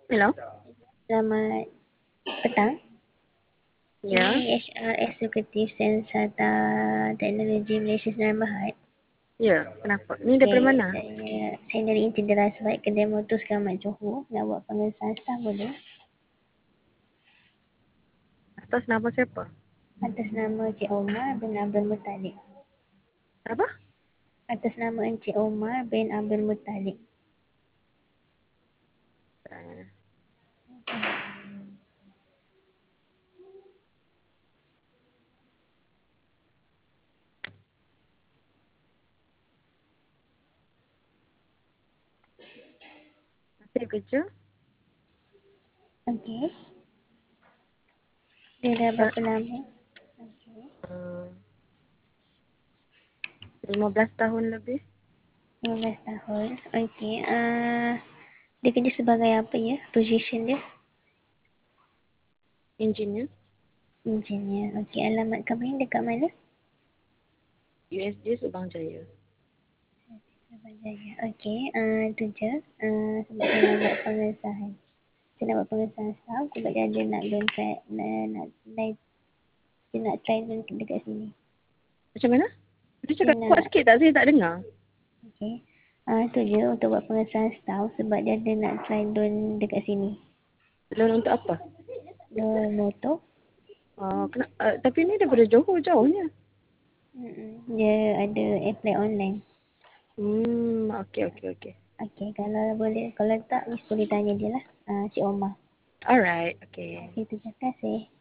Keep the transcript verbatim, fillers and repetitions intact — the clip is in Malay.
Hello? Selamat petang. Ya, Ini H R Eksekutif Sensata Teknologi Malaysia Senayan Berhad. ya. Kenapa? Ni daripada Okay, mana? saya saya dari Inti Deras Baik Kedai Motor Selamat Johor. Nak buat pengisian staff boleh? Atas nama siapa? Atas nama Encik Omar bin Abdul Muttalib. Apa? Atas nama Encik Omar bin Abdul Muttalib. Eh, Masih kerja? Okey. Dia dah Sa- berapa lama? Okey. uh, lima belas tahun lebih. lima belas tahun. Okey. Uh, dia kerja sebagai apa ya? Position dia? Engineer. Engineer. Okey. Alamat company dekat mana? U S J Subang Jaya. Jaya. Okey, uh, itu je. Uh, sebab saya nak buat pengesahan. Saya nak buat pengesahan staff sebab dia ada nak downgrade, nak, nak, nak, dia nak try dun dekat sini. Macam mana? Dia Dia cakap kuat nak, sikit tak? Saya tak dengar. okey. Uh, itu je untuk buat pengesahan staff sebab dia ada nak try dun dekat sini. Loan untuk apa? Loan motor. Uh, kena, uh, tapi ni daripada Johor jauhnya. Mm-mm. Dia ada apply online. Hmm, okey, okey, okey. Okey, kalau boleh, kalau tak, Miss boleh tanya dia lah. Uh, Cik Omar. Alright, okey. Okey, terima kasih.